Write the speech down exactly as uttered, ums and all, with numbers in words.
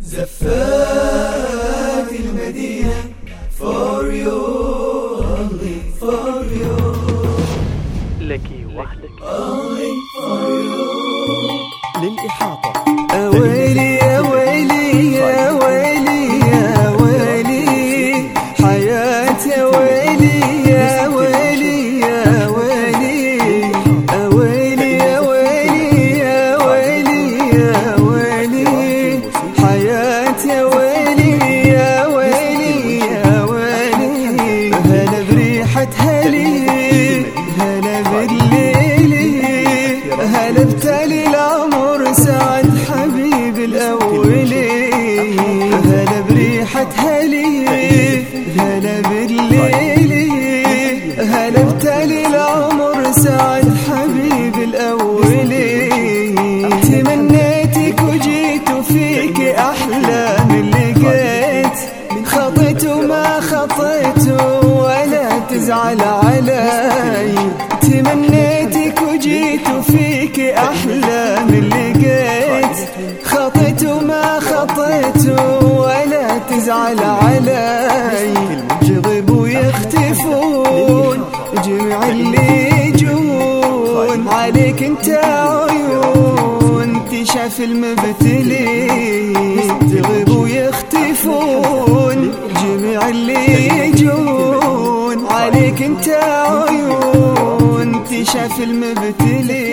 زفات المدينة for you only for you لك وحدك only for you. للإحاطة أويلي يا ويلي يا ويلي يا ويلي حياتي يا ويلي يا ويلي يا ويلي أويلي يا ويلي يا ويلي يا ويلي حياتي يا ويلي يا ويلي يا ويلي هلا بريحة هلي هلا بالليل هلا بتالي العمر سعد حبيب الأولي هلا بريحة هلي هلا بالليل هلا بتالي العمر سعد حبيب الأولي تمنيتك وجيت وفيك أحلام لقيت خطيت وما خطيت ولا تزعل علي تمنيتك وجيت وفيك أحلام لقيت خطيت وما خطيت ولا تزعل علي جغب ويختفون جميع اللي يجون عليك انت عيون تشاف المبتلين تغيب ويختفون جميع اللي يجون عليك انت عيون تشاف المبتلين